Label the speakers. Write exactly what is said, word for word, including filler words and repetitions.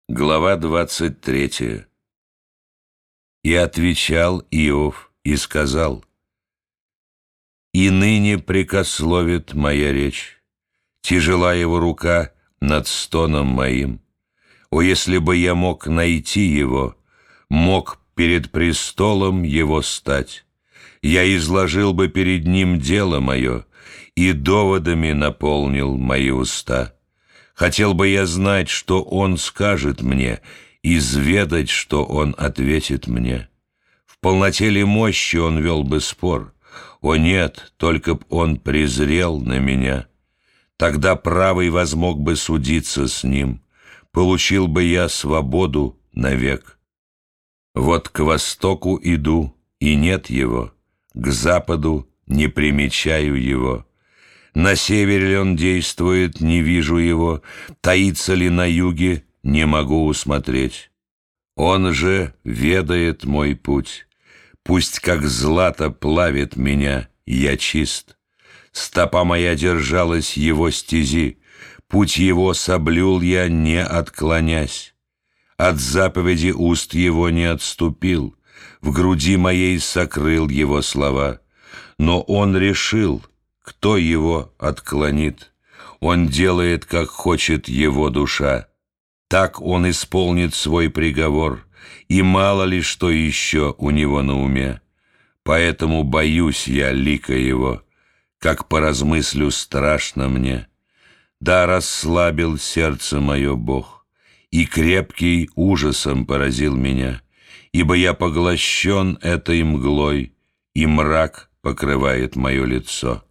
Speaker 1: Глава двадцать третья. И отвечал Иов и сказал: «И ныне прекословит моя речь, тяжела его рука над стоном моим. О, если бы я мог найти его, мог перед престолом его стать, я изложил бы перед ним дело мое и доводами наполнил мои уста. Хотел бы я знать, что он скажет мне, изведать, что он ответит мне. В полноте ли мощи он вел бы спор? О нет, только б он презрел на меня. Тогда правый возмог бы судиться с ним, получил бы я свободу навек. Вот к востоку иду, и нет его, к западу не примечаю его. На севере ли он действует, не вижу его, таится ли на юге, не могу усмотреть. Он же ведает мой путь, пусть как злато плавит меня, я чист. Стопа моя держалась его стези, путь его соблюл я, не отклонясь. От заповеди уст его не отступил, в груди моей сокрыл его слова. Но он решил, кто его отклонит? Он делает, как хочет его душа. Так он исполнит свой приговор, и мало ли что еще у него на уме. Поэтому боюсь я лика его, как поразмыслю, страшно мне. Да, расслабил сердце мое Бог, и крепкий ужасом поразил меня, ибо я поглощен этой мглой, и мрак покрывает мое лицо.